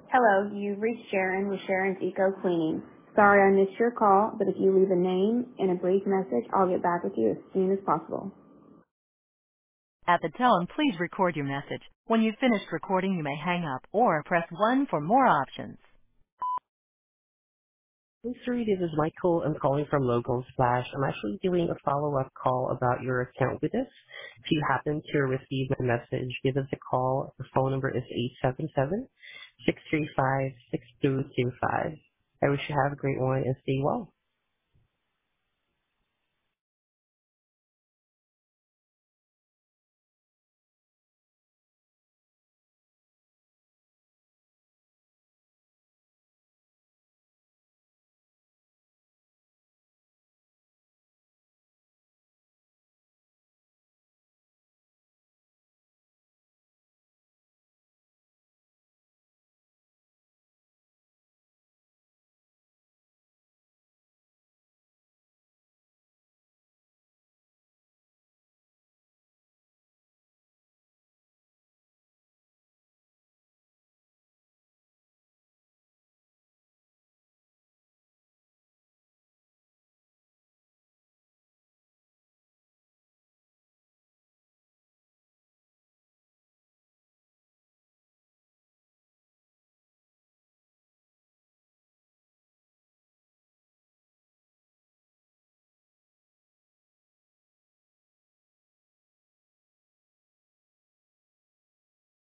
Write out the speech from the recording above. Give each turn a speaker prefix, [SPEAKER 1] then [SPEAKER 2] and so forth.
[SPEAKER 1] Hello, you've reached Sharon with Sharon's Eco Cleaning. Sorry I missed your call, but if you leave a name and a brief message, I'll get back with you as soon as possible.
[SPEAKER 2] At the tone, please record your message. When you've finished recording, you may hang up or press 1 for more options.
[SPEAKER 3] Hey, Siri, this is Michael. I'm calling from Local Splash. I'm actually doing a follow-up call about your account with us. If you happen to receive my message, give us a call. The phone number is 877-635-6225. I wish you have a great one and stay well.